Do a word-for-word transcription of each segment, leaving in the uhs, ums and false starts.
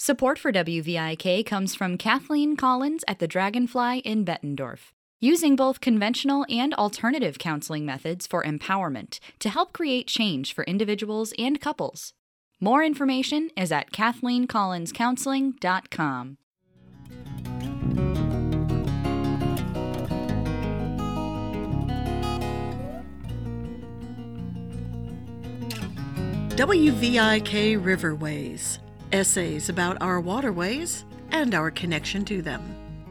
Support for W V I K comes from Kathleen Collins at the Dragonfly in Bettendorf, using both conventional and alternative counseling methods for empowerment to help create change for individuals and couples. More information is at kathleen collins counseling dot com. W V I K Riverways, essays about our waterways and our connection to them.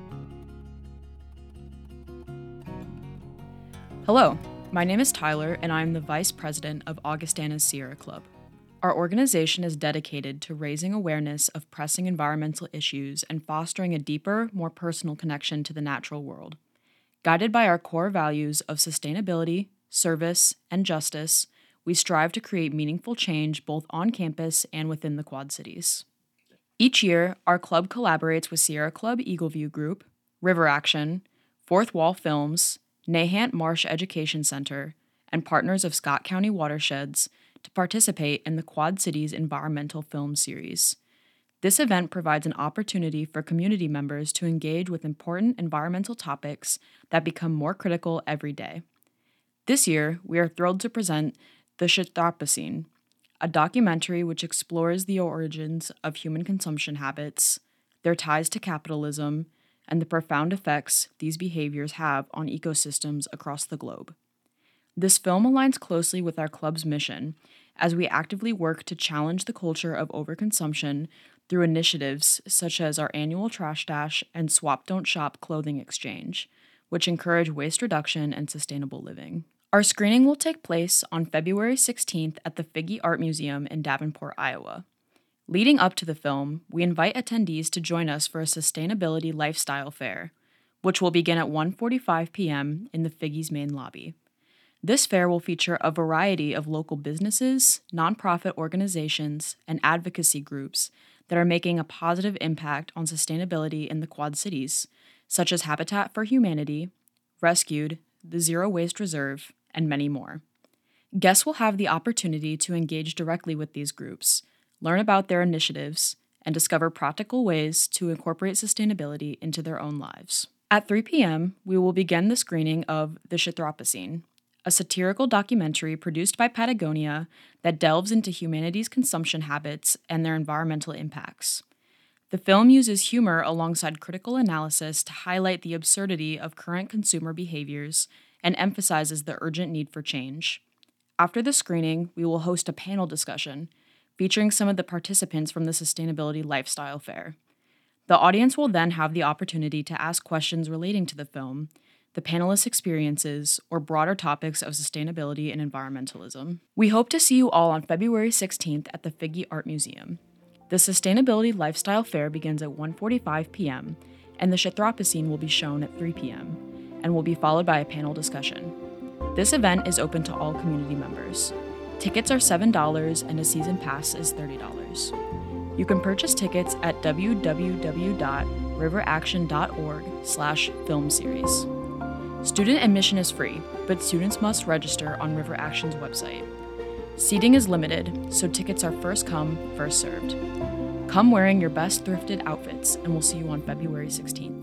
Hello, my name is Tyler and I'm the Vice President of Augustana's Sierra Club. Our organization is dedicated to raising awareness of pressing environmental issues and fostering a deeper, more personal connection to the natural world. Guided by our core values of sustainability, service, and justice, we strive to create meaningful change both on campus and within the Quad Cities. Each year, our club collaborates with Sierra Club Eagleview Group, River Action, Fourth Wall Films, Nahant Marsh Education Center, and partners of Scott County Watersheds to participate in the Quad Cities Environmental Film Series. This event provides an opportunity for community members to engage with important environmental topics that become more critical every day. This year, we are thrilled to present The Kshetrapasine, a documentary which explores the origins of human consumption habits, their ties to capitalism, and the profound effects these behaviors have on ecosystems across the globe. This film aligns closely with our club's mission as we actively work to challenge the culture of overconsumption through initiatives such as our annual Trash Dash and Swap Don't Shop clothing exchange, which encourage waste reduction and sustainable living. Our screening will take place on February sixteenth at the Figge Art Museum in Davenport, Iowa. Leading up to the film, we invite attendees to join us for a sustainability lifestyle fair, which will begin at one forty-five p.m. in the Figge's main lobby. This fair will feature a variety of local businesses, nonprofit organizations, and advocacy groups that are making a positive impact on sustainability in the Quad Cities, such as Habitat for Humanity, Rescued, the Zero Waste Reserve, and many more. Guests will have the opportunity to engage directly with these groups, learn about their initiatives, and discover practical ways to incorporate sustainability into their own lives. At three p.m., we will begin the screening of The Kshetrapasine, a satirical documentary produced by Patagonia that delves into humanity's consumption habits and their environmental impacts. The film uses humor alongside critical analysis to highlight the absurdity of current consumer behaviors and emphasizes the urgent need for change. After the screening, we will host a panel discussion featuring some of the participants from the Sustainability Lifestyle Fair. The audience will then have the opportunity to ask questions relating to the film, the panelists' experiences, or broader topics of sustainability and environmentalism. We hope to see you all on February sixteenth at the Figge Art Museum. The Sustainability Lifestyle Fair begins at one forty-five p.m., and the Kshetrapasine will be shown at three p.m., and will be followed by a panel discussion. This event is open to all community members. Tickets are seven dollars and a season pass is thirty dollars. You can purchase tickets at w w w dot river action dot org slash film series. Student admission is free, but students must register on River Action's website. Seating is limited, so tickets are first come, first served. Come wearing your best thrifted outfits, and we'll see you on February sixteenth.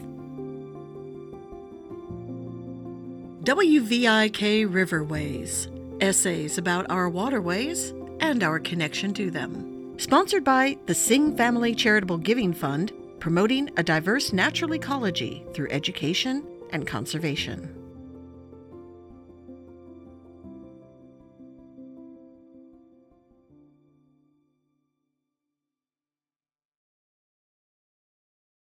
W V I K Riverways, essays about our waterways and our connection to them. Sponsored by the Singh Family Charitable Giving Fund, promoting a diverse natural ecology through education and conservation.